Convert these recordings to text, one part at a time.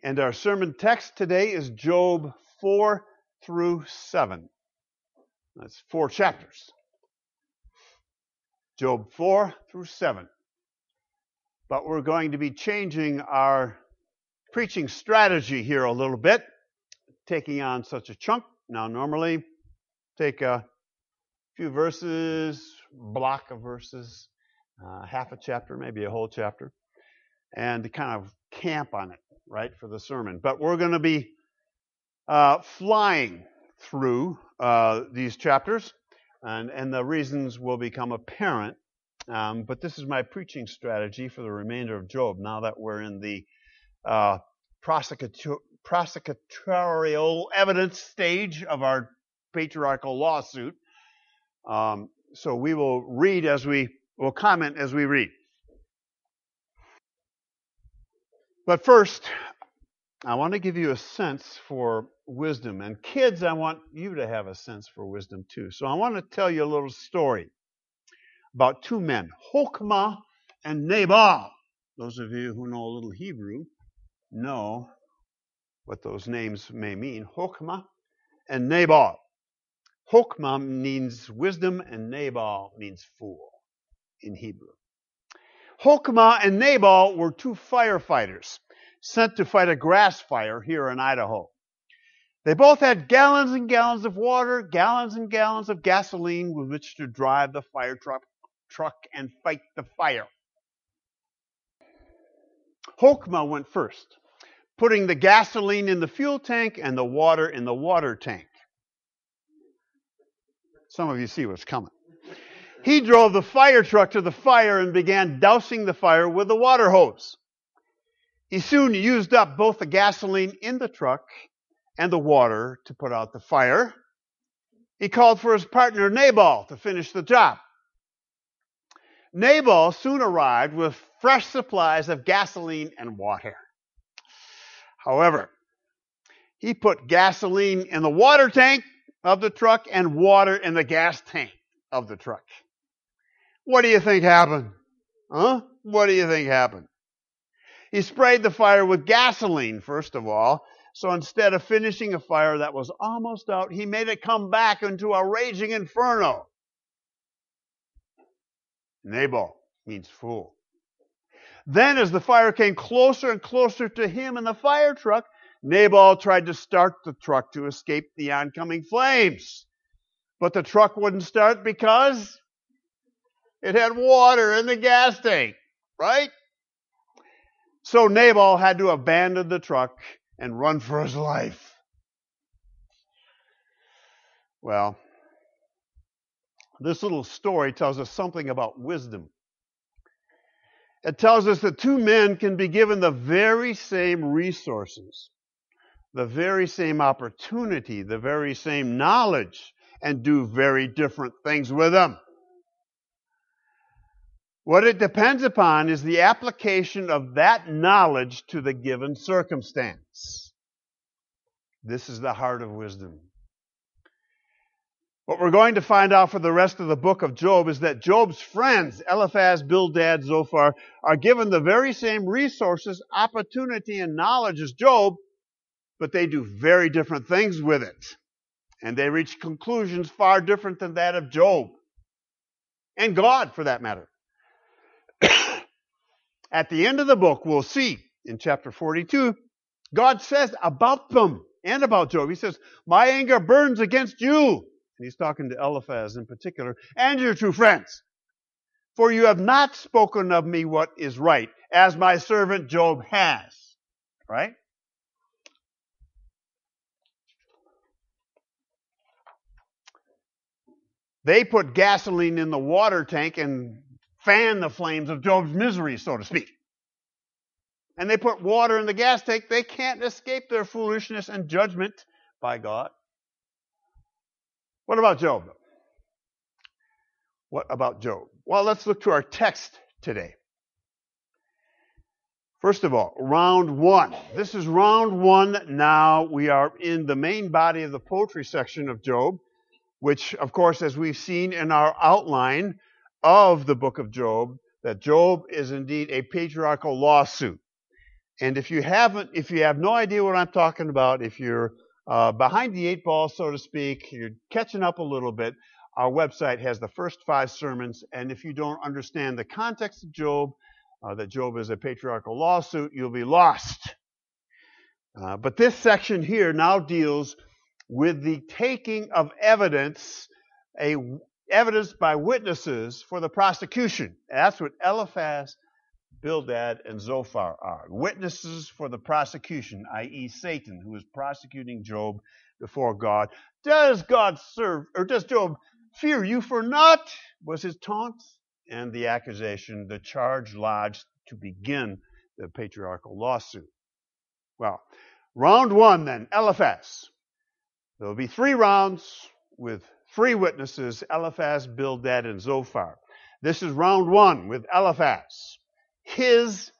And our sermon text today is Job 4 through 7. That's 4 chapters. Job 4 through 7. But we're going to be changing our preaching strategy here a little bit, taking on such a chunk. Now, normally, take a few verses, block of verses, half a chapter, maybe a whole chapter, and to kind of camp on it, right, for the sermon. But we're going to be flying through these chapters, and the reasons will become apparent. But this is my preaching strategy for the remainder of Job, now that we're in the prosecutorial evidence stage of our patriarchal lawsuit. So we will read we'll comment as we read. But first, I want to give you a sense for wisdom. And kids, I want you to have a sense for wisdom too. So I want to tell you a little story about 2 men, Hokmah and Nabal. Those of you who know a little Hebrew know what those names may mean. Hokmah and Nabal. Hokmah means wisdom and Nabal means fool in Hebrew. Hokmah and Nabal were 2 firefighters sent to fight a grass fire here in Idaho. They both had gallons and gallons of water, gallons and gallons of gasoline with which to drive the fire truck and fight the fire. Hokmah went first, putting the gasoline in the fuel tank and the water in the water tank. Some of you see what's coming. He drove the fire truck to the fire and began dousing the fire with the water hose. He soon used up both the gasoline in the truck and the water to put out the fire. He called for his partner Nabal to finish the job. Nabal soon arrived with fresh supplies of gasoline and water. However, he put gasoline in the water tank of the truck and water in the gas tank of the truck. What do you think happened? What do you think happened? He sprayed the fire with gasoline, first of all. So instead of finishing a fire that was almost out, he made it come back into a raging inferno. Nabal means fool. Then as the fire came closer and closer to him in the fire truck, Nabal tried to start the truck to escape the oncoming flames. But the truck wouldn't start because it had water in the gas tank, right? So Nabal had to abandon the truck and run for his life. Well, this little story tells us something about wisdom. It tells us that 2 men can be given the very same resources, the very same opportunity, the very same knowledge, and do very different things with them. What it depends upon is the application of that knowledge to the given circumstance. This is the heart of wisdom. What we're going to find out for the rest of the book of Job is that Job's friends, Eliphaz, Bildad, Zophar, are given the very same resources, opportunity, and knowledge as Job, but they do very different things with it. And they reach conclusions far different than that of Job. And God, for that matter. At the end of the book, we'll see in chapter 42, God says about them and about Job, he says, my anger burns against you. And he's talking to Eliphaz in particular, and your 2 friends. For you have not spoken of me what is right, as my servant Job has. Right? They put gasoline in the water tank and fan the flames of Job's misery, so to speak. And they put water in the gas tank. They can't escape their foolishness and judgment by God. What about Job? What about Job? Well, let's look to our text today. First of all, round 1. This is round 1 now. We are in the main body of the poetry section of Job, which, of course, as we've seen in our outline of the book of Job, that Job is indeed a patriarchal lawsuit. And if you have no idea what I'm talking about, if you're behind the eight ball, so to speak, you're catching up a little bit, our website has the first 5 sermons. And if you don't understand the context of Job, that Job is a patriarchal lawsuit, you'll be lost. But this section here now deals with the taking of evidence, evidence by witnesses for the prosecution. That's what Eliphaz, Bildad, and Zophar are. Witnesses for the prosecution, i.e. Satan, who is prosecuting Job before God. Does Job fear you for naught? Was his taunt. And the accusation, the charge lodged to begin the patriarchal lawsuit. Well, round 1 then, Eliphaz. There will be 3 rounds with 3 witnesses, Eliphaz, Bildad, and Zophar. This is round 1 with Eliphaz. His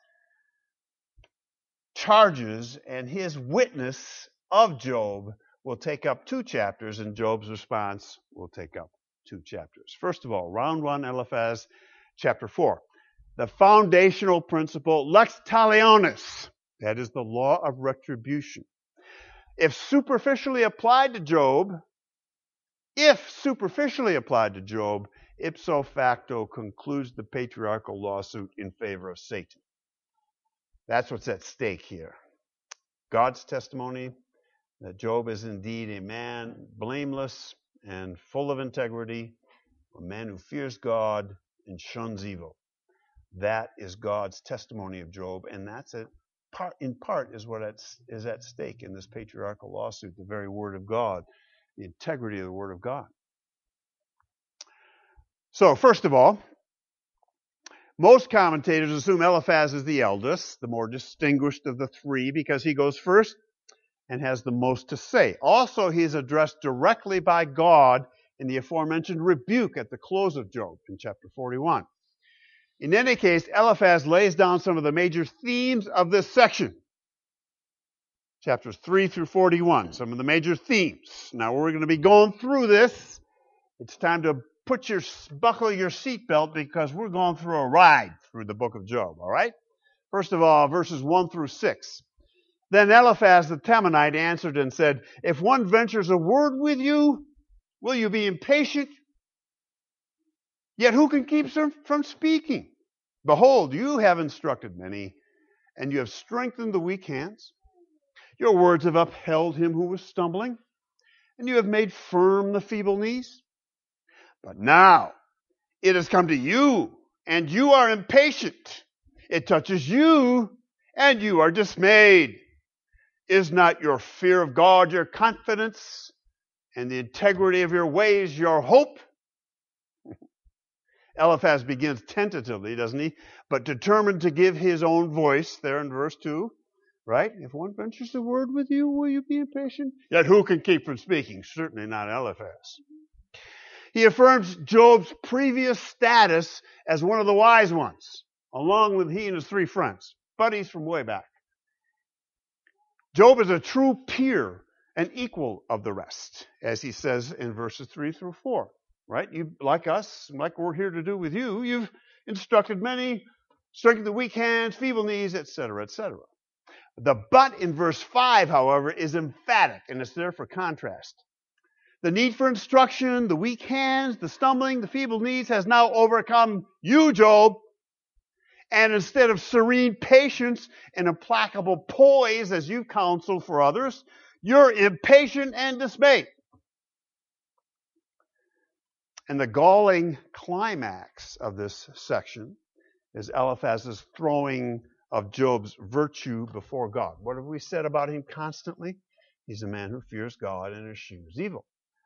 charges and his witness of Job will take up 2 chapters, and Job's response will take up 2 chapters. First of all, round 1, Eliphaz, chapter 4. The foundational principle, lex talionis, that is the law of retribution. If superficially applied to Job, ipso facto concludes the patriarchal lawsuit in favor of Satan. That's what's at stake here. God's testimony that Job is indeed a man blameless and full of integrity, a man who fears God and shuns evil. That is God's testimony of Job, and that's it. In part is what is at stake in this patriarchal lawsuit, the very word of God, the integrity of the word of God. So, first of all, most commentators assume Eliphaz is the eldest, the more distinguished of the 3, because he goes first and has the most to say. Also, he is addressed directly by God in the aforementioned rebuke at the close of Job in chapter 41. In any case, Eliphaz lays down some of the major themes of this section. Chapters 3 through 41, some of the major themes. Now, we're going to be going through this. It's time to buckle your seatbelt, because we're going through a ride through the book of Job, all right? First of all, verses 1 through 6. Then Eliphaz the Temanite answered and said, if one ventures a word with you, will you be impatient? Yet who can keep from speaking? Behold, you have instructed many, and you have strengthened the weak hands. Your words have upheld him who was stumbling, and you have made firm the feeble knees. But now it has come to you, and you are impatient. It touches you, and you are dismayed. Is not your fear of God your confidence, and the integrity of your ways your hope? Eliphaz begins tentatively, doesn't he? But determined to give his own voice there in verse 2, right? If one ventures a word with you, will you be impatient? Yet who can keep from speaking? Certainly not Eliphaz. He affirms Job's previous status as one of the wise ones, along with he and his 3 friends, buddies from way back. Job is a true peer and equal of the rest, as he says in verses 3 through 4. Right? You, like us, like we're here to do with you, you've instructed many, strengthened the weak hands, feeble knees, etc., etc. The but in verse 5, however, is emphatic, and it's there for contrast. The need for instruction, the weak hands, the stumbling, the feeble knees has now overcome you, Job. And instead of serene patience and implacable poise as you counsel for others, you're impatient and dismayed. And the galling climax of this section is Eliphaz's throwing of Job's virtue before God. What have we said about him constantly? He's a man who fears God and eschews evil.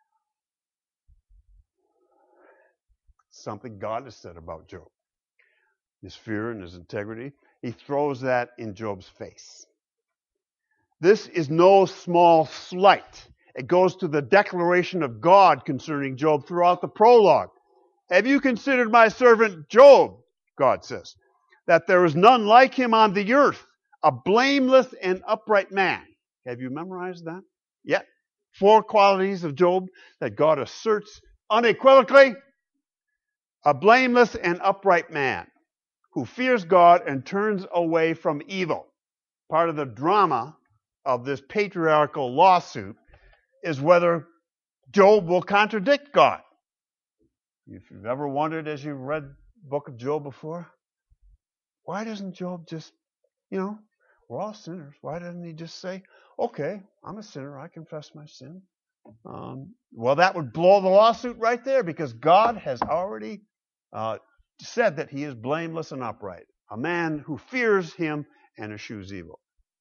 Something God has said about Job. His fear and his integrity. He throws that in Job's face. This is no small slight. It goes to the declaration of God concerning Job throughout the prologue. Have you considered my servant Job, God says, that there is none like him on the earth, a blameless and upright man? Have you memorized that? Yet, 4 qualities of Job that God asserts unequivocally. A blameless and upright man who fears God and turns away from evil. part of the drama of this patriarchal lawsuit is whether Job will contradict God. If you've ever wondered as you've read the book of Job before, why doesn't Job just, we're all sinners. Why doesn't he just say, okay, I'm a sinner. I confess my sin. Well, that would blow the lawsuit right there, because God has already said that he is blameless and upright, a man who fears him and eschews evil.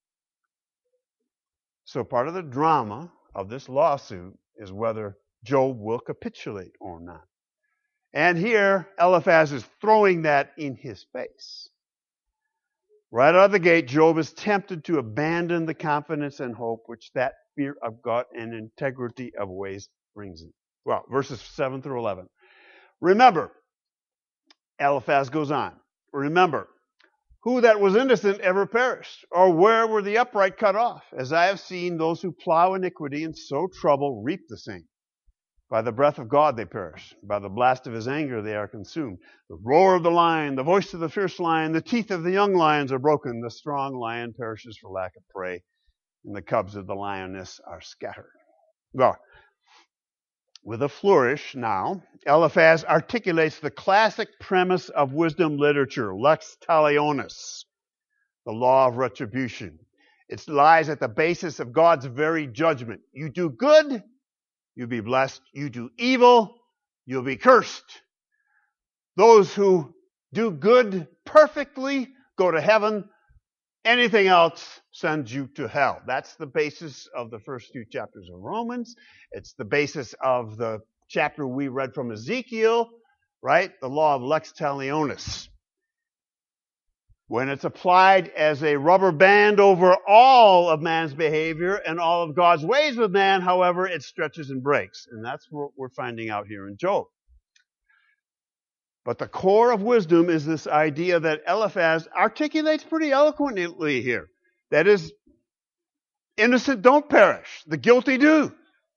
So part of the drama of this lawsuit is whether Job will capitulate or not. And here, Eliphaz is throwing that in his face. Right out of the gate, Job is tempted to abandon the confidence and hope which that fear of God and integrity of ways brings him. Well, verses 7 through 11. Remember, Eliphaz goes on, remember, who that was innocent ever perished, or where were the upright cut off? As I have seen, those who plow iniquity and sow trouble reap the same. By the breath of God they perish. By the blast of his anger they are consumed. The roar of the lion, the voice of the fierce lion, the teeth of the young lions are broken. The strong lion perishes for lack of prey, and the cubs of the lioness are scattered. Well, with a flourish now, Eliphaz articulates the classic premise of wisdom literature, lex talionis, the law of retribution. It lies at the basis of God's very judgment. You do good, you'll be blessed. You do evil, you'll be cursed. Those who do good perfectly go to heaven. Anything else sends you to hell. That's the basis of the first two chapters of Romans. It's the basis of the chapter we read from Ezekiel, right? The law of lex talionis. When it's applied as a rubber band over all of man's behavior and all of God's ways with man, however, it stretches and breaks. And that's what we're finding out here in Job. But the core of wisdom is this idea that Eliphaz articulates pretty eloquently here. That is, innocent don't perish, the guilty do.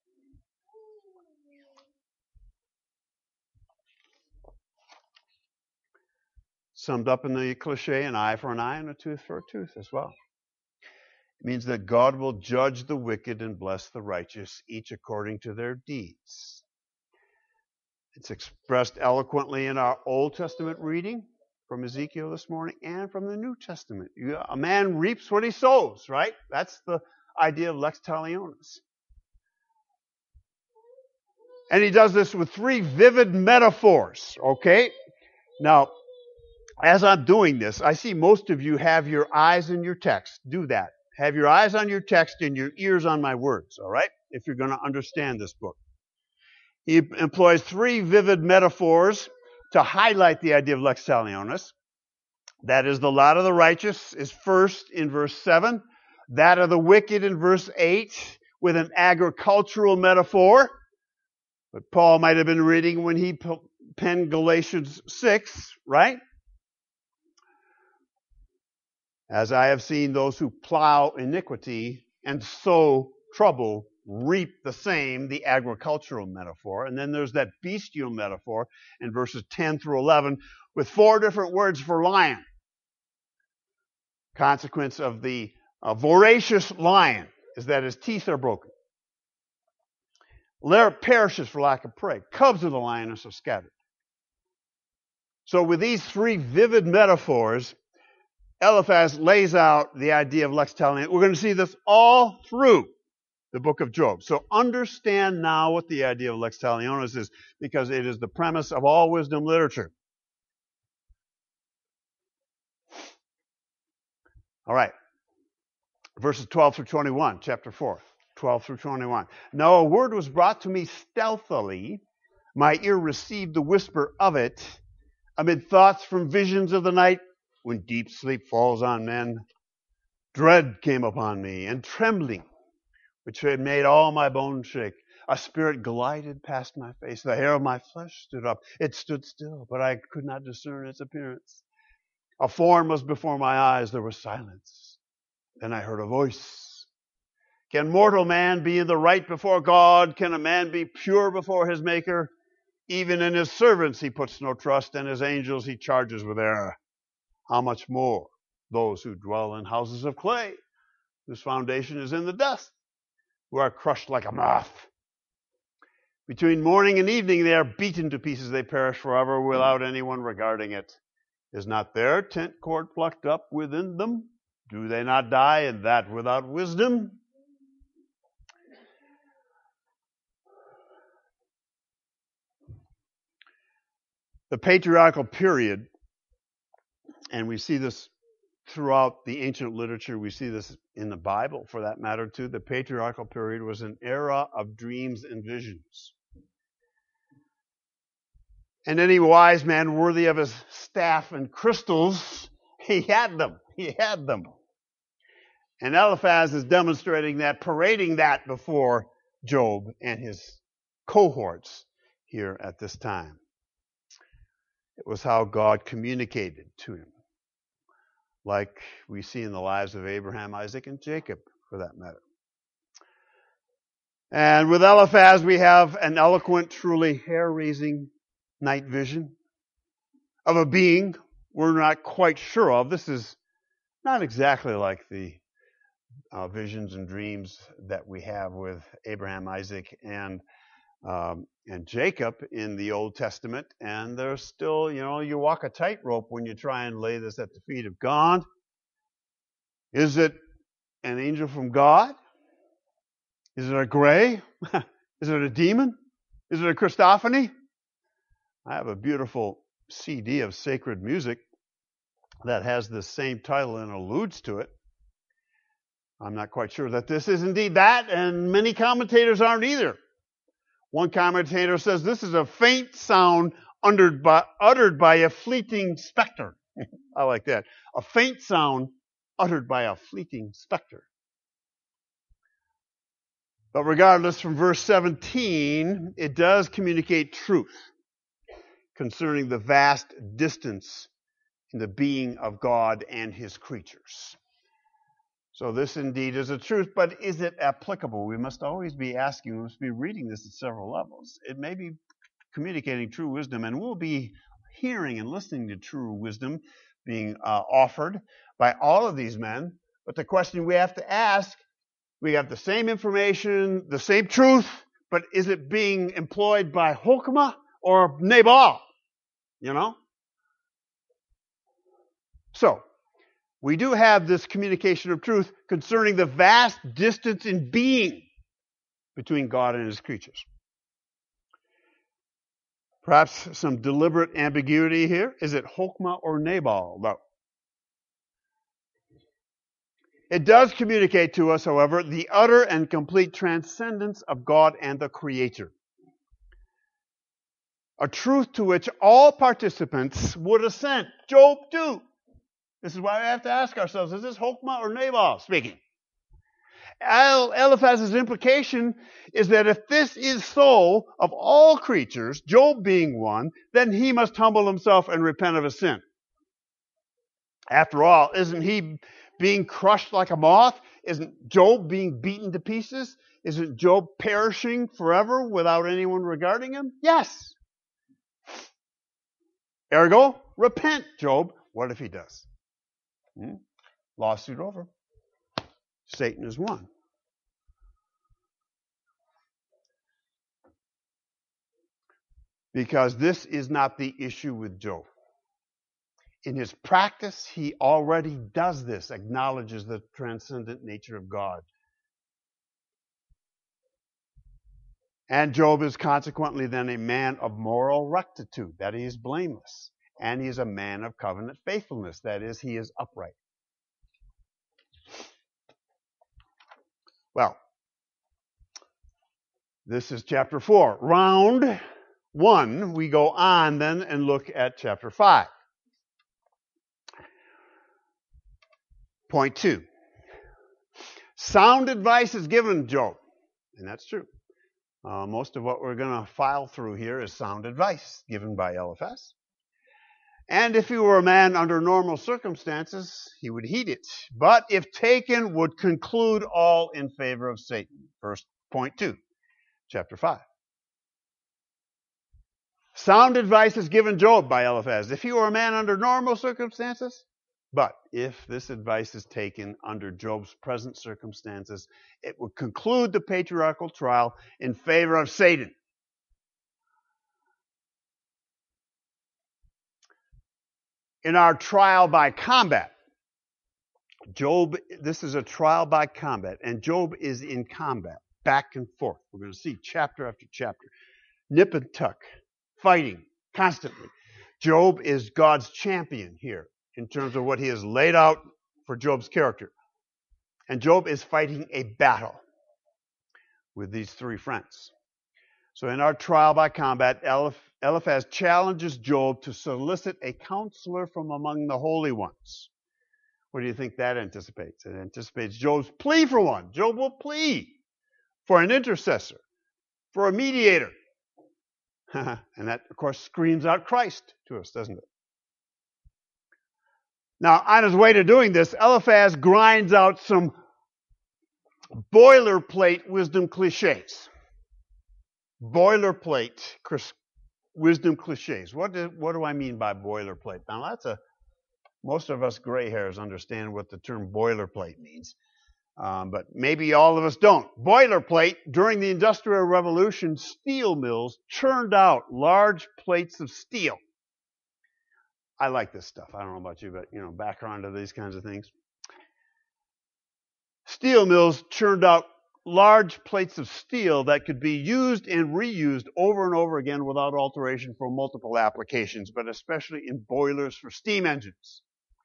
Summed up in the cliche, an eye for an eye and a tooth for a tooth as well. It means that God will judge the wicked and bless the righteous, each according to their deeds. It's expressed eloquently in our Old Testament reading from Ezekiel this morning and from the New Testament. A man reaps what he sows, right? That's the idea of lex talionis. And he does this with three vivid metaphors, okay? Now, as I'm doing this, I see most of you have your eyes in your text. Do that. Have your eyes on your text and your ears on my words, all right? If you're going to understand this book. He employs three vivid metaphors to highlight the idea of lex talionis. That is, the lot of the righteous is first in verse 7. That of the wicked in verse 8 with an agricultural metaphor. What Paul might have been reading when he penned Galatians 6, right? As I have seen, those who plow iniquity and sow trouble reap the same, the agricultural metaphor. And then there's that bestial metaphor in verses 10 through 11 with four different words for lion. Consequence of the voracious lion is that his teeth are broken. There perishes for lack of prey. Cubs of the lioness are scattered. So with these three vivid metaphors, Eliphaz lays out the idea of lex talionis. We're going to see this all through the book of Job. So understand now what the idea of lex talionis is, because it is the premise of all wisdom literature. All right. Verses 12 through 21, chapter 4, 12 through 21. Now a word was brought to me stealthily. My ear received the whisper of it amid thoughts from visions of the night. When deep sleep falls on men, dread came upon me, and trembling, which had made all my bones shake. A spirit glided past my face. The hair of my flesh stood up. It stood still, but I could not discern its appearance. A form was before my eyes. There was silence. Then I heard a voice. Can mortal man be in the right before God? Can a man be pure before his Maker? Even in his servants he puts no trust, and his angels he charges with error. How much more those who dwell in houses of clay? whose foundation is in the dust, who are crushed like a moth. Between morning and evening they are beaten to pieces, they perish forever without anyone regarding it. Is not their tent cord plucked up within them? Do they not die, and that without wisdom? The patriarchal period, and we see this throughout the ancient literature, we see this in the Bible for that matter too, the patriarchal period was an era of dreams and visions. And any wise man worthy of his staff and crystals, he had them. He had them. And Eliphaz is demonstrating that, parading that before Job and his cohorts here at this time. It was how God communicated to him, like we see in the lives of Abraham, Isaac, and Jacob, for that matter. And with Eliphaz, we have an eloquent, truly hair-raising night vision of a being we're not quite sure of. This is not exactly like the visions and dreams that we have with Abraham, Isaac, and Jacob in the Old Testament. And there's still, you walk a tightrope when you try and lay this at the feet of God. Is it an angel from God? Is it a gray? Is it a demon? Is it a Christophany? I have a beautiful CD of sacred music that has the same title and alludes to it. I'm not quite sure that this is indeed that, and many commentators aren't either. One commentator says this is a faint sound uttered by a fleeting specter. I like that. A faint sound uttered by a fleeting specter. But regardless, from verse 17, it does communicate truth concerning the vast distance in the being of God and his creatures. So this indeed is a truth, but is it applicable? We must always be asking, we must be reading this at several levels. It may be communicating true wisdom, and we'll be hearing and listening to true wisdom being offered by all of these men. But the question we have to ask, we have the same information, the same truth, but is it being employed by Chokmah or Nabal? So, we do have this communication of truth concerning the vast distance in being between God and his creatures. Perhaps some deliberate ambiguity here. Is it Chokmah or Nabal, though? It does communicate to us, however, the utter and complete transcendence of God and the Creator. A truth to which all participants would assent. Job too. This is why we have to ask ourselves, is this Chokmah or Nabal speaking? Eliphaz's implication is that if this is so of all creatures, Job being one, then he must humble himself and repent of his sin. After all, isn't he being crushed like a moth? Isn't Job being beaten to pieces? Isn't Job perishing forever without anyone regarding him? Yes. Ergo, repent, Job. What if he does? Lawsuit over. Satan is won. Because this is not the issue with Job. In his practice, he already does this, acknowledges the transcendent nature of God. And Job is consequently then a man of moral rectitude, that he is blameless. And he is a man of covenant faithfulness, that is, he is upright. Well, this is chapter 4. Round 1, we go on then and look at chapter 5. Point 2. Sound advice is given Job, and that's true. Most of what we're going to file through here is sound advice given by Eliphaz. And if he were a man under normal circumstances, he would heed it. But if taken, would conclude all in favor of Satan. First, point 2, chapter 5. Sound advice is given Job by Eliphaz. If he were a man under normal circumstances, But if this advice is taken under Job's present circumstances, it would conclude the patriarchal trial in favor of Satan. In our trial by combat, Job, this is a trial by combat, and Job is in combat, back and forth. We're going to see chapter after chapter. Nip and tuck, fighting constantly. Job is God's champion here in terms of what he has laid out for Job's character. And Job is fighting a battle with these three friends. So in our trial by combat, Eliphaz challenges Job to solicit a counselor from among the holy ones. What do you think that anticipates? It anticipates Job's plea for one. Job will plead for an intercessor, for a mediator. And that, of course, screams out Christ to us, doesn't it? Now, on his way to doing this, Eliphaz grinds out some boilerplate wisdom cliches. Boilerplate wisdom cliches. What do I mean by boilerplate? Now, most of us gray hairs understand what the term boilerplate means. But maybe all of us don't. Boilerplate, during the Industrial Revolution, steel mills churned out large plates of steel. I like this stuff. I don't know about you, but, background to these kinds of things. Steel mills churned out large plates of steel that could be used and reused over and over again without alteration for multiple applications, but especially in boilers for steam engines.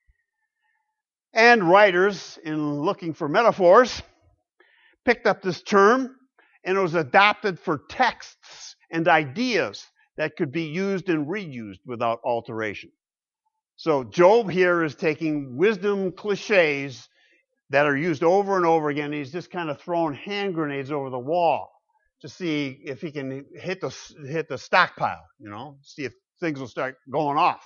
And writers, in looking for metaphors, picked up this term, and it was adopted for texts and ideas that could be used and reused without alteration. So Job here is taking wisdom cliches that are used over and over again. He's just kind of throwing hand grenades over the wall to see if he can hit the stockpile, see if things will start going off.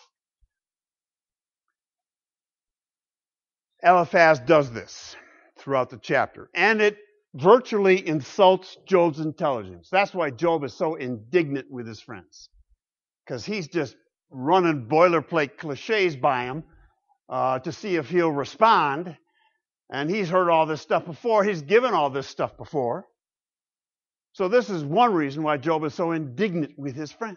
Eliphaz does this throughout the chapter, and it virtually insults Job's intelligence. That's why Job is so indignant with his friends, because he's just running boilerplate cliches by him to see if he'll respond, and he's heard all this stuff before. He's given all this stuff before. So this is one reason why Job is so indignant with his friends.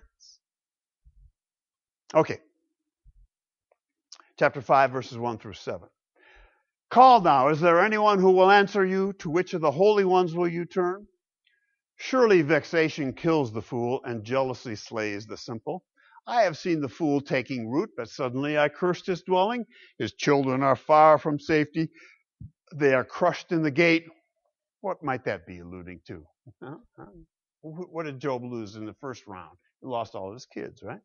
Okay. Chapter 5, verses 1 through 7. Call now, is there anyone who will answer you? To which of the holy ones will you turn? Surely vexation kills the fool, and jealousy slays the simple. I have seen the fool taking root, but suddenly I cursed his dwelling. His children are far from safety. They are crushed in the gate. What might that be alluding to? What did Job lose in the first round? He lost all of his kids, right?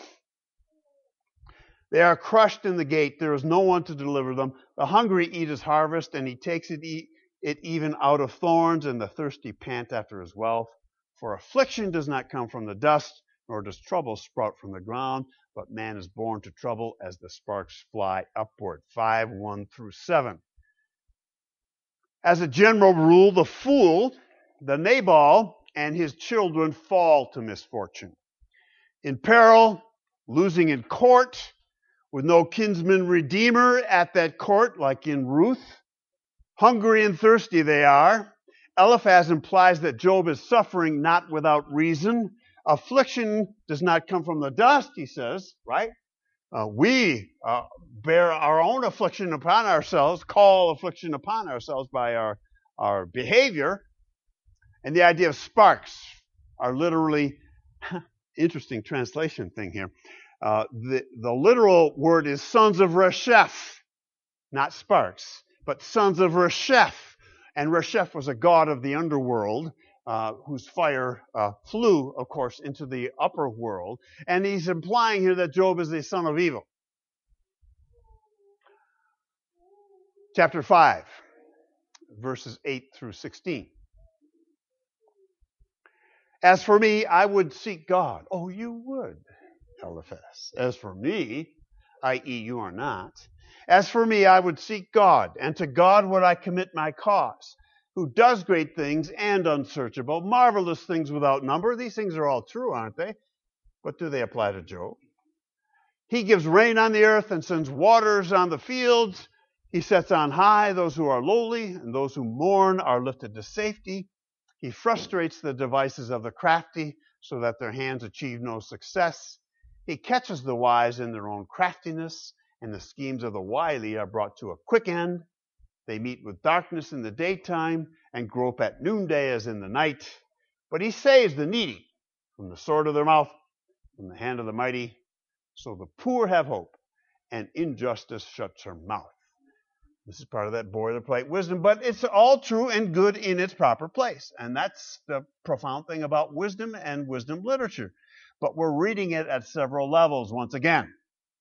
They are crushed in the gate. There is no one to deliver them. The hungry eat his harvest, and he takes it even out of thorns, and the thirsty pant after his wealth. For affliction does not come from the dust, nor does trouble sprout from the ground, but man is born to trouble as the sparks fly upward. 5, 1 through 7. As a general rule, the fool, the Nabal, and his children fall to misfortune. In peril, losing in court, with no kinsman redeemer at that court, like in Ruth. Hungry and thirsty they are. Eliphaz implies that Job is suffering not without reason. Affliction does not come from the dust, he says, right? We bear our own affliction upon ourselves, call affliction upon ourselves by our behavior. And the idea of sparks are literally, interesting translation thing here. The literal word is sons of Resheph, not sparks, but sons of Resheph. And Resheph was a god of the underworld whose fire flew, of course, into the upper world. And he's implying here that Job is a son of evil. Chapter 5, verses 8 through 16. As for me, I would seek God. Oh, you would, Eliphaz. As for me, i.e., you are not. As for me, I would seek God, and to God would I commit my cause, who does great things and unsearchable, marvelous things without number. These things are all true, aren't they? But do they apply to Job? He gives rain on the earth and sends waters on the fields. He sets on high those who are lowly, and those who mourn are lifted to safety. He frustrates the devices of the crafty so that their hands achieve no success. He catches the wise in their own craftiness, and the schemes of the wily are brought to a quick end. They meet with darkness in the daytime and grope at noonday as in the night. But he saves the needy from the sword of their mouth, from the hand of the mighty. So the poor have hope, and injustice shuts her mouth. This is part of that boilerplate wisdom, but it's all true and good in its proper place. And that's the profound thing about wisdom and wisdom literature. But we're reading it at several levels once again.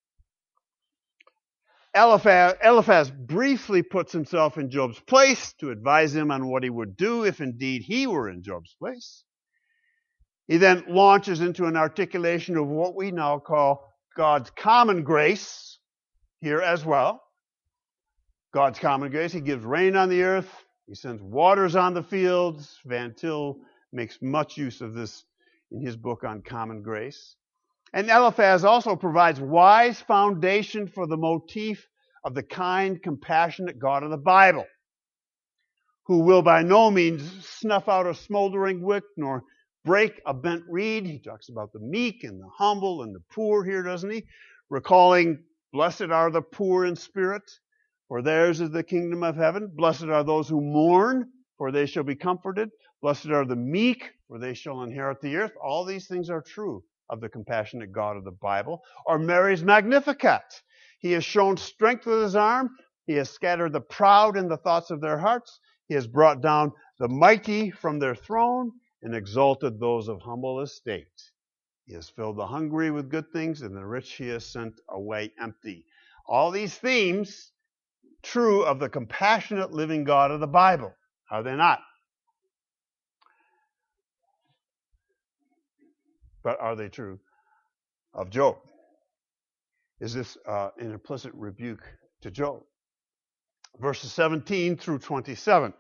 Eliphaz briefly puts himself in Job's place to advise him on what he would do if indeed he were in Job's place. He then launches into an articulation of what we now call God's common grace here as well. God's common grace. He gives rain on the earth. He sends waters on the fields. Van Til makes much use of this in his book on common grace. And Eliphaz also provides wise foundation for the motif of the kind, compassionate God of the Bible, who will by no means snuff out a smoldering wick nor break a bent reed. He talks about the meek and the humble and the poor here, doesn't he? Recalling, blessed are the poor in spirit, for theirs is the kingdom of heaven. Blessed are those who mourn, for they shall be comforted. Blessed are the meek, for they shall inherit the earth. All these things are true of the compassionate God of the Bible. Or Mary's Magnificat. He has shown strength with his arm. He has scattered the proud in the thoughts of their hearts. He has brought down the mighty from their throne and exalted those of humble estate. He has filled the hungry with good things, and the rich he has sent away empty. All these themes true of the compassionate living God of the Bible, are they not? But are they true of Job? Is this an implicit rebuke to Job? Verses 17 through 27,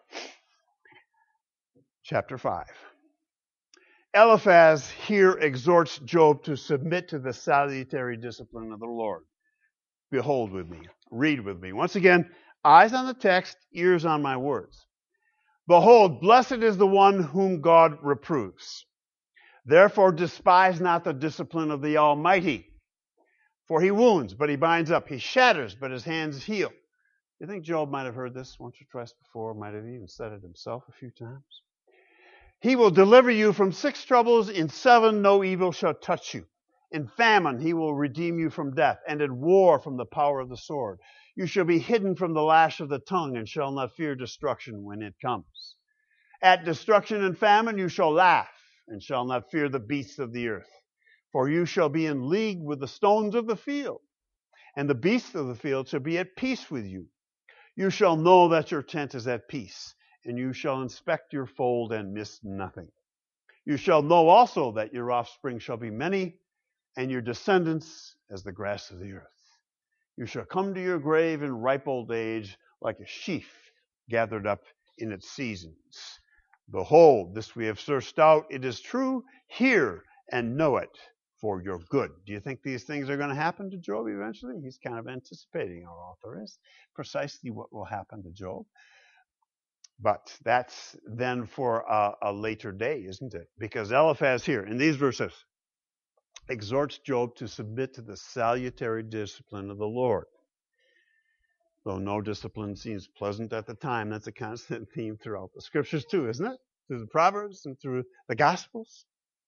chapter 5. Eliphaz here exhorts Job to submit to the salutary discipline of the Lord. Behold with me. Read with me. Once again, eyes on the text, ears on my words. Behold, blessed is the one whom God reproves. Therefore despise not the discipline of the Almighty. For he wounds, but he binds up. He shatters, but his hands heal. You think Job might have heard this once or twice before, might have even said it himself a few times? He will deliver you from 6 troubles. In 7 no evil shall touch you. In famine he will redeem you from death, and in war from the power of the sword. You shall be hidden from the lash of the tongue, and shall not fear destruction when it comes. At destruction and famine you shall laugh, and shall not fear the beasts of the earth. For you shall be in league with the stones of the field, and the beasts of the field shall be at peace with you. You shall know that your tent is at peace, and you shall inspect your fold and miss nothing. You shall know also that your offspring shall be many, and your descendants as the grass of the earth. You shall come to your grave in ripe old age, like a sheaf gathered up in its seasons. Behold, this we have searched out. It is true. Hear and know it for your good. Do you think these things are going to happen to Job eventually? He's kind of anticipating, our author is, precisely what will happen to Job. But that's then for a later day, isn't it? Because Eliphaz here, in these verses, exhorts Job to submit to the salutary discipline of the Lord. Though no discipline seems pleasant at the time, that's a constant theme throughout the scriptures too, isn't it? Through the Proverbs and through the Gospels.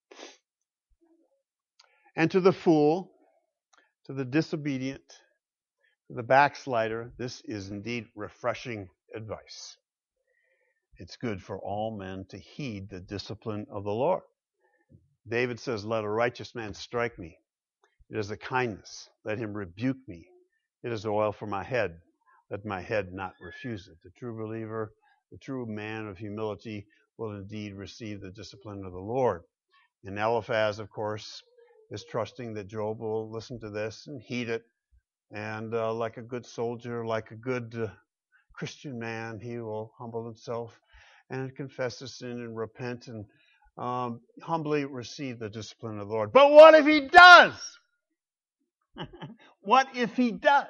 And to the fool, to the disobedient, to the backslider, this is indeed refreshing advice. It's good for all men to heed the discipline of the Lord. David says, let a righteous man strike me. It is a kindness. Let him rebuke me. It is oil for my head. Let my head not refuse it. The true believer, the true man of humility will indeed receive the discipline of the Lord. And Eliphaz, of course, is trusting that Job will listen to this and heed it. And like a good soldier, like a good Christian man, he will humble himself and confess his sin and repent and humbly receive the discipline of the Lord. But what if he does? What if he does?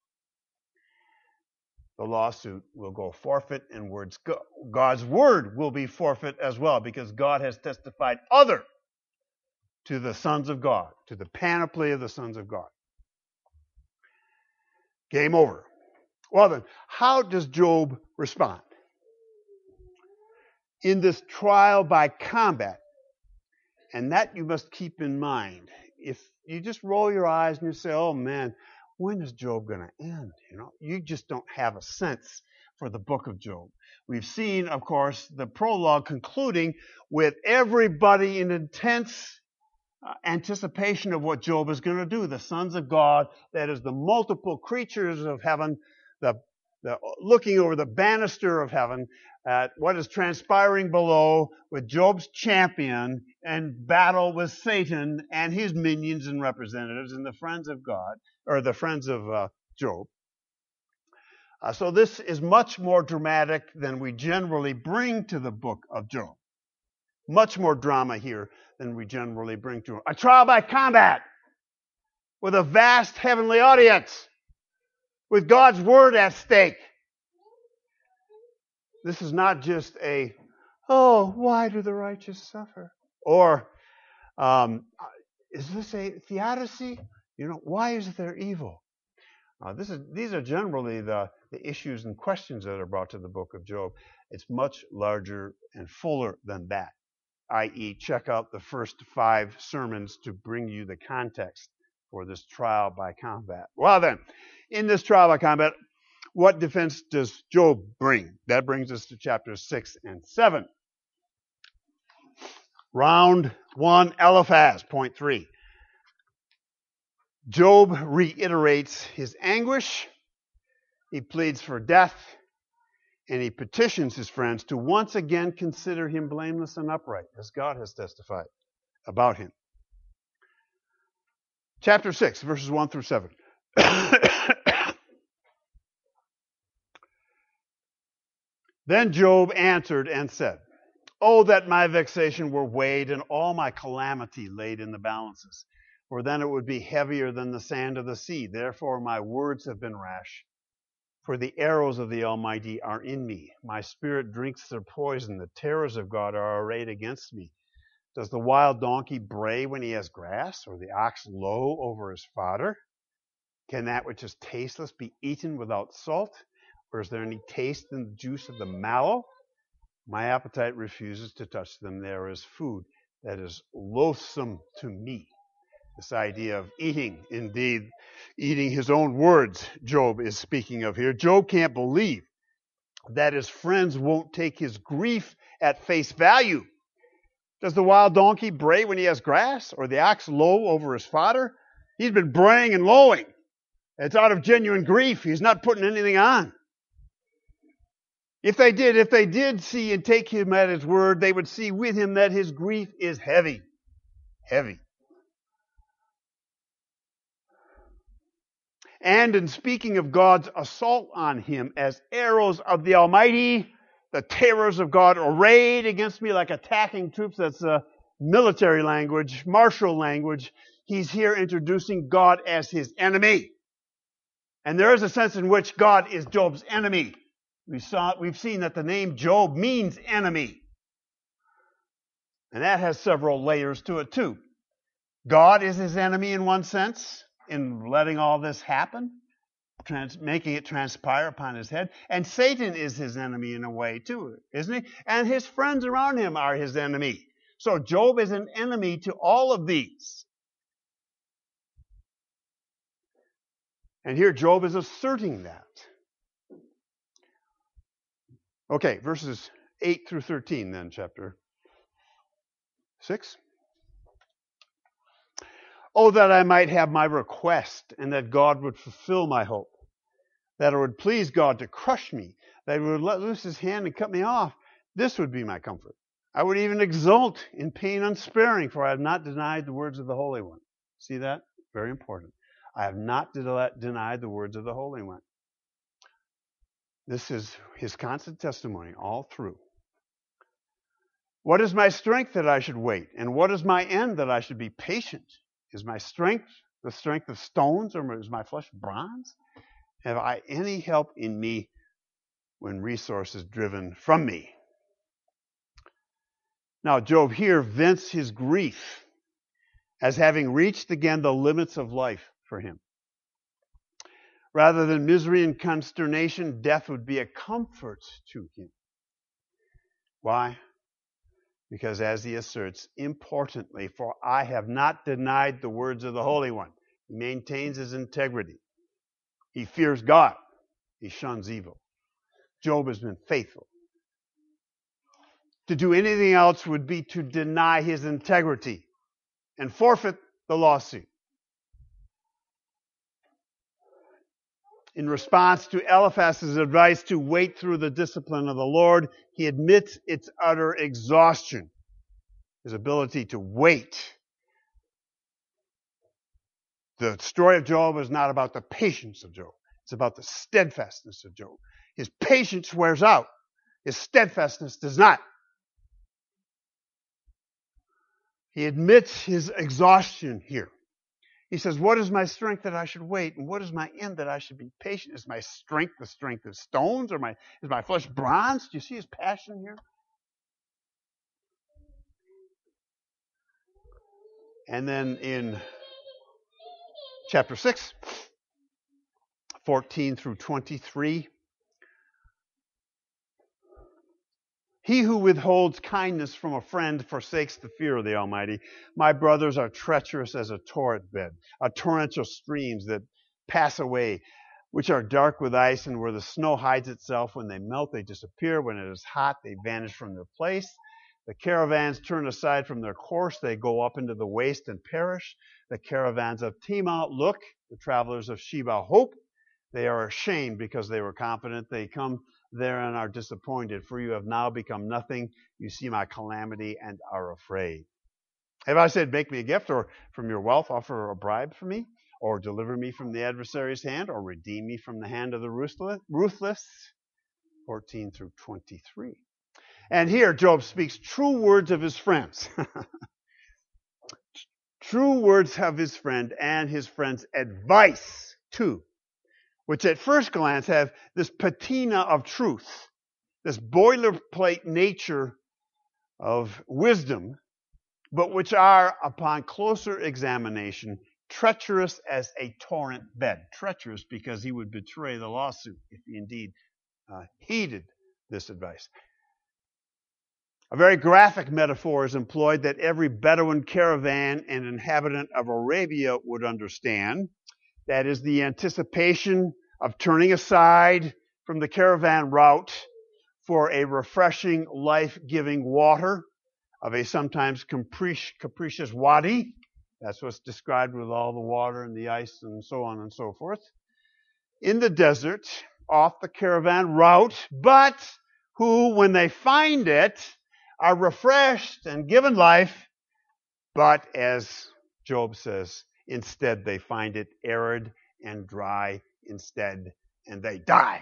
The lawsuit will go forfeit, and God's word will be forfeit as well, because God has testified other to the sons of God, to the panoply of the sons of God. Game over. Well then, how does Job respond? In this trial by combat, and that you must keep in mind. If you just roll your eyes and you say, oh man, when is Job going to end? You just don't have a sense for the book of Job. We've seen, of course, the prologue concluding with everybody in intense anticipation of what Job is going to do. The sons of God, that is the multiple creatures of heaven, the looking over the banister of heaven at what is transpiring below with Job's champion and battle with Satan and his minions and representatives and the friends of God, or the friends of Job. So this is much more dramatic than we generally bring to the book of Job. Much more drama here than we generally bring to a trial by combat with a vast heavenly audience, with God's word at stake. This is not just why do the righteous suffer? Or, is this a theodicy? Why is there evil? These are generally the issues and questions that are brought to the book of Job. It's much larger and fuller than that, i.e., check out the first 5 sermons to bring you the context for this trial by combat. Well then, in this trial by combat, what defense does Job bring? That brings us to chapters 6 and 7. Round 1, Eliphaz, point 3. Job reiterates his anguish, he pleads for death, and he petitions his friends to once again consider him blameless and upright, as God has testified about him. Chapter 6, verses 1 through 7. Then Job answered and said, "Oh, that my vexation were weighed and all my calamity laid in the balances, for then it would be heavier than the sand of the sea. Therefore my words have been rash, for the arrows of the Almighty are in me. My spirit drinks their poison. The terrors of God are arrayed against me. Does the wild donkey bray when he has grass, or the ox low over his fodder? Can that which is tasteless be eaten without salt? Or is there any taste in the juice of the mallow? My appetite refuses to touch them. There is food that is loathsome to me." This idea of eating, indeed, eating his own words, Job is speaking of here. Job can't believe that his friends won't take his grief at face value. Does the wild donkey bray when he has grass, or the ox low over his fodder? He's been braying and lowing. It's out of genuine grief. He's not putting anything on. If they did see and take him at his word, they would see with him that his grief is heavy. Heavy. And in speaking of God's assault on him as arrows of the Almighty, the terrors of God arrayed against me like attacking troops, that's military language, martial language. He's here introducing God as his enemy. And there is a sense in which God is Job's enemy. We've seen that the name Job means enemy. And that has several layers to it too. God is his enemy in one sense, in letting all this happen, making it transpire upon his head. And Satan is his enemy in a way too, isn't he? And his friends around him are his enemy. So Job is an enemy to all of these. And here Job is asserting that. Okay, verses 8 through 13 then, chapter 6. "Oh, that I might have my request, and that God would fulfill my hope. That it would please God to crush me, that he would let loose his hand and cut me off. This would be my comfort. I would even exult in pain unsparing, for I have not denied the words of the Holy One." See that? Very important. I have not denied the words of the Holy One. This is his constant testimony all through. "What is my strength that I should wait? And what is my end that I should be patient? Is my strength the strength of stones, or is my flesh bronze? Have I any help in me when resource is driven from me? Now, Job here vents his grief as having reached again the limits of life for him. Rather than misery and consternation, death would be a comfort to him. Why? Because as he asserts, importantly, for I have not denied the words of the Holy One. He maintains his integrity. He fears God. He shuns evil. Job has been faithful. To do anything else would be to deny his integrity and forfeit the lawsuit. In response to Eliphaz's advice to wait through the discipline of the Lord, he admits its utter exhaustion, his ability to wait. The story of Job is not about the patience of Job. It's about the steadfastness of Job. His patience wears out. His steadfastness does not. He admits his exhaustion here. He says, what is my strength that I should wait? And what is my end that I should be patient? Is my strength the strength of stones? Or is my flesh bronze? Do you see his passion here? And then in chapter 6, 14 through 23, he who withholds kindness from a friend forsakes the fear of the Almighty. My brothers are treacherous as a torrent bed, a torrential streams that pass away, which are dark with ice, and where the snow hides itself. When they melt, they disappear. When it is hot, they vanish from their place. The caravans turn aside from their course. They go up into the waste and perish. The caravans of Tema look. The travelers of Sheba hope. They are ashamed because they were confident. They come there and are disappointed, for you have now become nothing. You see my calamity and are afraid. Have I said, make me a gift, or from your wealth offer a bribe for me, or deliver me from the adversary's hand, or redeem me from the hand of the ruthless? 14 through 23. And here Job speaks true words of his friends. True words of his friend and his friend's advice too, which at first glance have this patina of truth, this boilerplate nature of wisdom, but which are, upon closer examination, treacherous as a torrent bed. Treacherous because he would betray the lawsuit if he indeed heeded this advice. A very graphic metaphor is employed that every Bedouin caravan and inhabitant of Arabia would understand. That is the anticipation of turning aside from the caravan route for a refreshing, life-giving water of a sometimes capricious wadi. That's what's described with all the water and the ice and so on and so forth. In the desert, off the caravan route, but who, when they find it, are refreshed and given life, but as Job says, instead they find it arid and dry instead, and they die.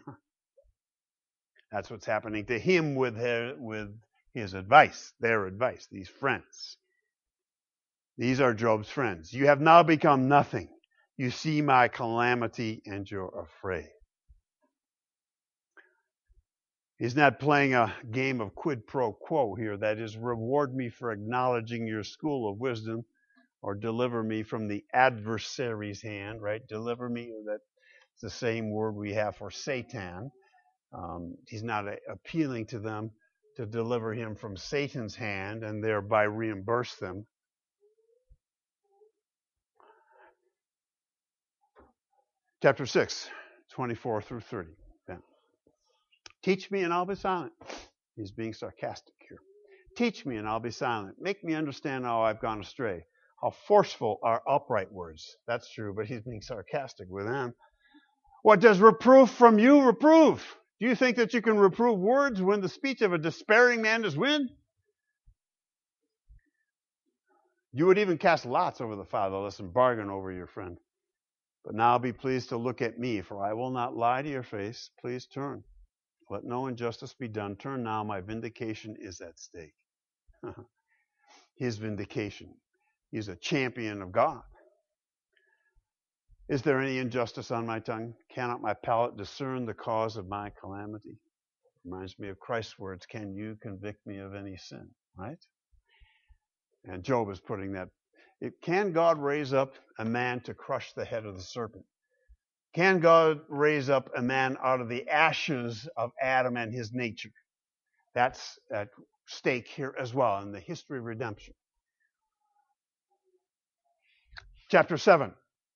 That's what's happening to him with his advice, their advice, these friends. These are Job's friends. You have now become nothing. You see my calamity and you're afraid. He's not playing a game of quid pro quo here. That is, reward me for acknowledging your school of wisdom, or deliver me from the adversary's hand, right? Deliver me, that's the same word we have for Satan. He's not appealing to them to deliver him from Satan's hand and thereby reimburse them. Chapter 6, 24 through 30. Then. Teach me and I'll be silent. He's being sarcastic here. Teach me and I'll be silent. Make me understand how I've gone astray. How forceful are upright words. That's true, but he's being sarcastic with them. What does reproof from you reprove? Do you think that you can reprove words when the speech of a despairing man is wind? You would even cast lots over the fatherless and bargain over your friend. But now be pleased to look at me, for I will not lie to your face. Please turn. Let no injustice be done. Turn now, my vindication is at stake. His vindication. He's a champion of God. Is there any injustice on my tongue? Cannot my palate discern the cause of my calamity? Reminds me of Christ's words, can you convict me of any sin? Right? And Job is putting that. Can God raise up a man to crush the head of the serpent? Can God raise up a man out of the ashes of Adam and his nature? That's at stake here as well in the history of redemption. Chapter 7.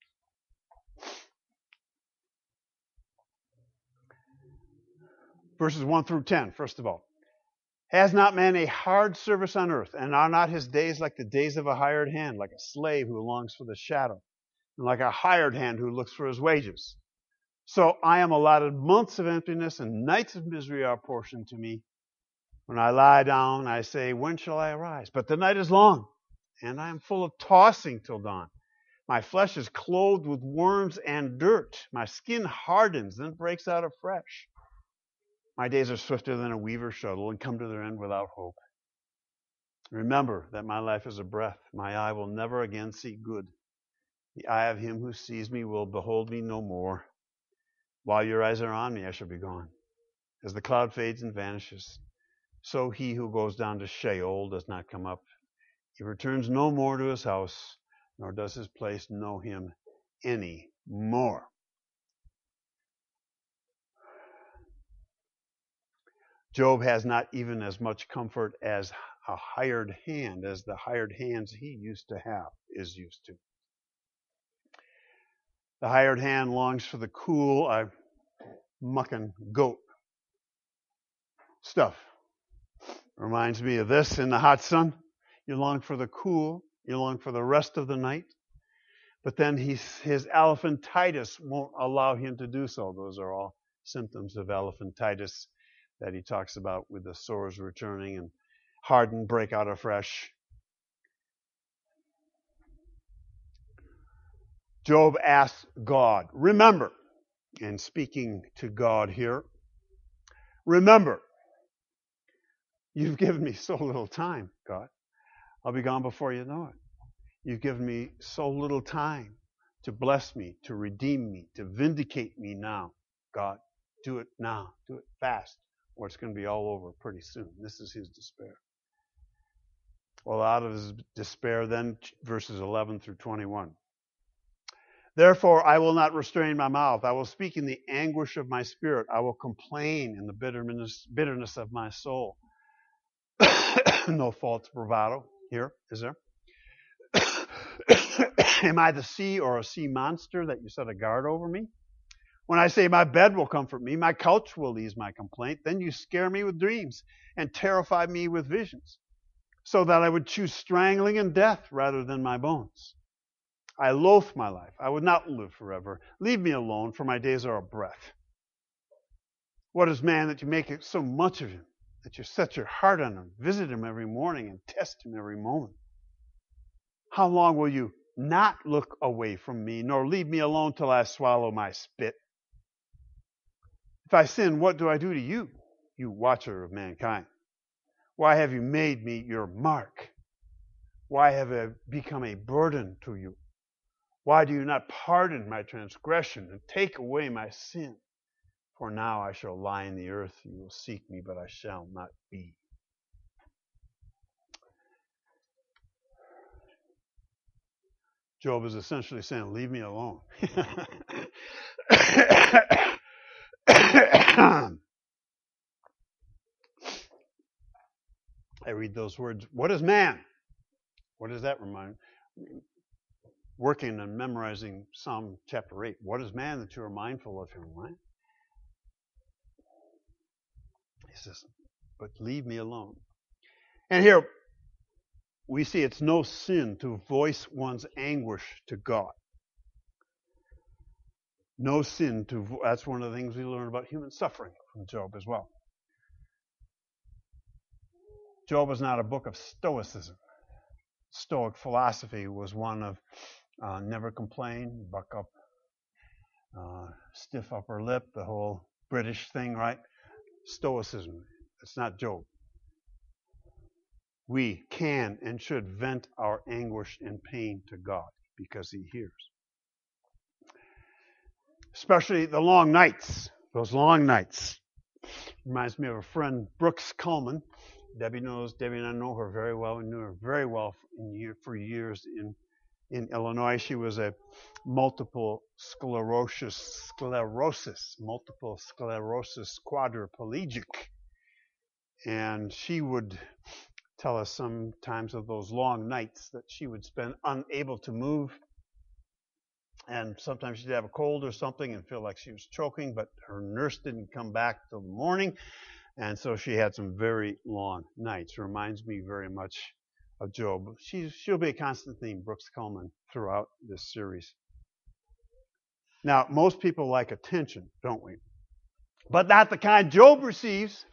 Verses 1 through 10, first of all. Has not man a hard service on earth, and are not his days like the days of a hired hand, like a slave who longs for the shadow, and like a hired hand who looks for his wages? So I am allotted months of emptiness, and nights of misery are portioned to me. When I lie down, I say, when shall I arise? But the night is long, and I am full of tossing till dawn. My flesh is clothed with worms and dirt. My skin hardens, then breaks out afresh. My days are swifter than a weaver's shuttle and come to their end without hope. Remember that my life is a breath. My eye will never again see good. The eye of him who sees me will behold me no more. While your eyes are on me, I shall be gone. As the cloud fades and vanishes, so he who goes down to Sheol does not come up. He returns no more to his house, nor does his place know him any more. Job has not even as much comfort as a hired hand, as the hired hands he used to have is used to. The hired hand longs for the cool, mucking goat stuff. Reminds me of this in the hot sun. You long for the cool, you long for the rest of the night, but then his elephantitis won't allow him to do so. Those are all symptoms of elephantitis that he talks about, with the sores returning and harden, break out afresh. Job asks God, remember, and speaking to God here, remember, you've given me so little time, God. I'll be gone before you know it. You've given me so little time to bless me, to redeem me, to vindicate me now. God, do it now. Do it fast, or it's going to be all over pretty soon. This is his despair. Well, out of his despair, then, verses 11 through 21. Therefore, I will not restrain my mouth. I will speak in the anguish of my spirit. I will complain in the bitterness of my soul. No false bravado here, is there? Am I the sea or a sea monster that you set a guard over me? When I say my bed will comfort me, my couch will ease my complaint, then you scare me with dreams and terrify me with visions, so that I would choose strangling and death rather than my bones. I loathe my life. I would not live forever. Leave me alone, for my days are a breath. What is man that you make so much of him, that you set your heart on him, visit him every morning, and test him every moment? How long will you not look away from me, nor leave me alone till I swallow my spit? If I sin, what do I do to you, you watcher of mankind? Why have you made me your mark? Why have I become a burden to you? Why do you not pardon my transgression and take away my sin? For now I shall lie in the earth. You will seek me, but I shall not be. Job is essentially saying, leave me alone. I read those words. What is man? What does that remind me? Working and memorizing Psalm chapter 8. What is man that you are mindful of him, right? He says, but leave me alone. And here we see it's no sin to voice one's anguish to God. No sin to, that's one of the things we learn about human suffering from Job as well. Job is not a book of stoicism. Stoic philosophy was one of never complain, buck up, stiff upper lip, the whole British thing, right? Stoicism. It's not Job. We can and should vent our anguish and pain to God because he hears. especially the long nights, those long nights. Reminds me of a friend, Brooks Coleman. Debbie and I know her very well. We knew her very well for years in Illinois. She was a multiple sclerosis quadriplegic. And she would tell us sometimes of those long nights that she would spend unable to move. And sometimes she'd have a cold or something and feel like she was choking, but her nurse didn't come back till the morning. And so she had some very long nights. Reminds me very much of Job. She'll be a constant theme, Brooks Coleman, throughout this series. Now, most people like attention, don't we? But not the kind Job receives.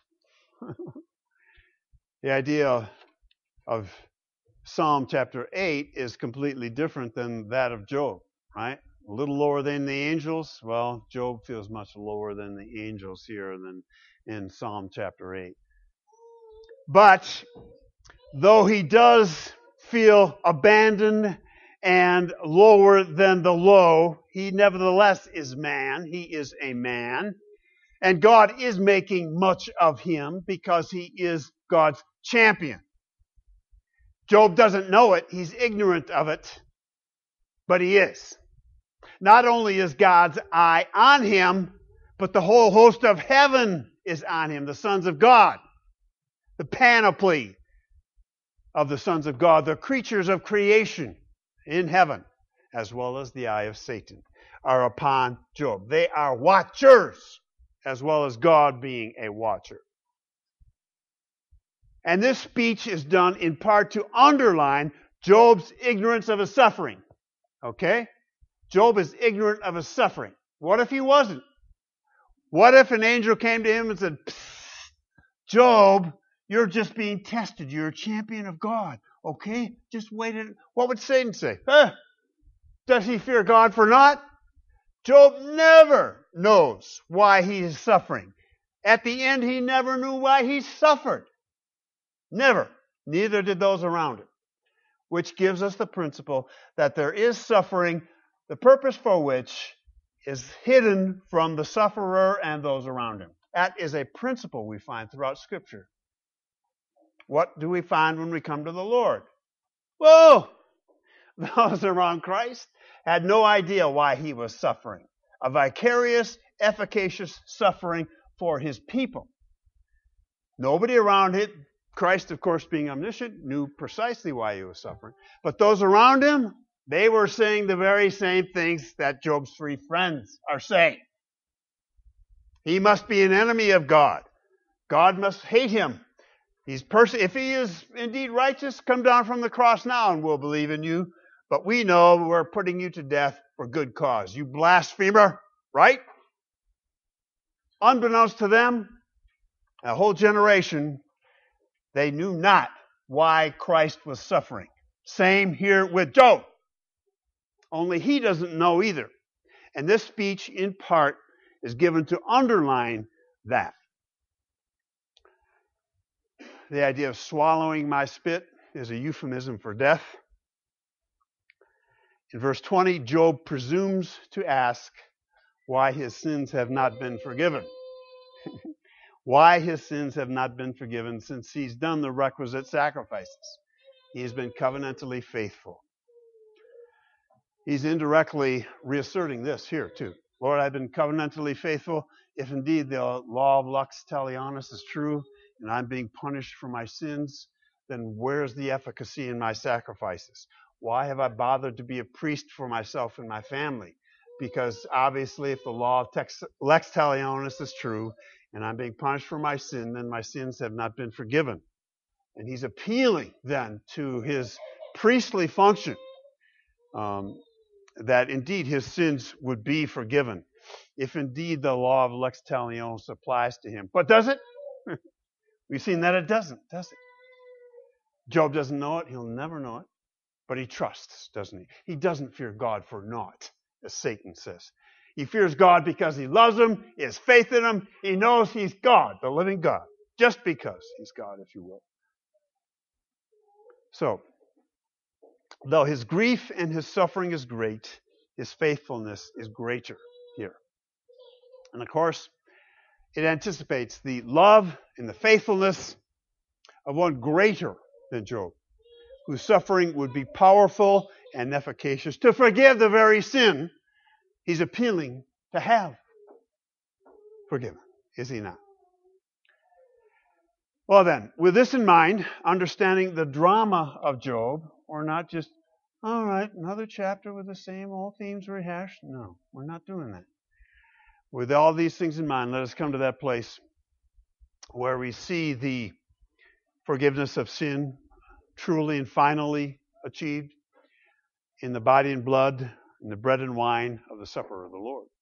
The idea of Psalm chapter 8 is completely different than that of Job, right? A little lower than the angels. Well, Job feels much lower than the angels here than in Psalm chapter 8. But though he does feel abandoned and lower than the low, he nevertheless is man. He is a man. And God is making much of him because he is God's champion. Job doesn't know it. He's ignorant of it. But he is. Not only is God's eye on him, but the whole host of heaven is on him. The sons of God. The panoply of the sons of God. The creatures of creation in heaven, as well as the eye of Satan, are upon Job. They are watchers, as well as God being a watcher. And this speech is done in part to underline Job's ignorance of his suffering. Okay? Job is ignorant of his suffering. What if he wasn't? What if an angel came to him and said, Job, you're just being tested. You're a champion of God. Okay? Just wait. What would Satan say? Does he fear God for naught? Job never knows why he is suffering. At the end, he never knew why he suffered. Never. Neither did those around him. Which gives us the principle that there is suffering, the purpose for which is hidden from the sufferer and those around him. That is a principle we find throughout Scripture. What do we find when we come to the Lord? Whoa! Those around Christ had no idea why he was suffering. A vicarious, efficacious suffering for his people. Nobody around it, Christ, of course, being omniscient, knew precisely why he was suffering. But those around him, they were saying the very same things that Job's three friends are saying. He must be an enemy of God. God must hate him. If he is indeed righteous, come down from the cross now and we'll believe in you. But we know we're putting you to death for good cause. You blasphemer, right? Unbeknownst to them, a whole generation, they knew not why Christ was suffering. Same here with Job. Only he doesn't know either. And this speech, in part, is given to underline that. The idea of swallowing my spit is a euphemism for death. In verse 20, Job presumes to ask why his sins have not been forgiven. Why his sins have not been forgiven since he's done the requisite sacrifices. He has been covenantally faithful. He's indirectly reasserting this here too. Lord, I've been covenantally faithful. If indeed the law of lux talionis is true, and I'm being punished for my sins, then where's the efficacy in my sacrifices? Why have I bothered to be a priest for myself and my family? Because obviously if the law of lex talionis is true, and I'm being punished for my sin, then my sins have not been forgiven. And he's appealing then to his priestly function, that indeed his sins would be forgiven, if indeed the law of lex talionis applies to him. But does it? We've seen that it doesn't, does it? Job doesn't know it. He'll never know it. But he trusts, doesn't he? He doesn't fear God for naught, as Satan says. He fears God because he loves him, he has faith in him, he knows he's God, the living God, just because he's God, if you will. So, though his grief and his suffering is great, his faithfulness is greater here. And of course, it anticipates the love and the faithfulness of one greater than Job, whose suffering would be powerful and efficacious to forgive the very sin he's appealing to have forgiven. Is he not? Well then, with this in mind, understanding the drama of Job, or not just, all right, another chapter with the same old themes rehashed. No, we're not doing that. With all these things in mind, let us come to that place where we see the forgiveness of sin truly and finally achieved in the body and blood and the bread and wine of the supper of the Lord.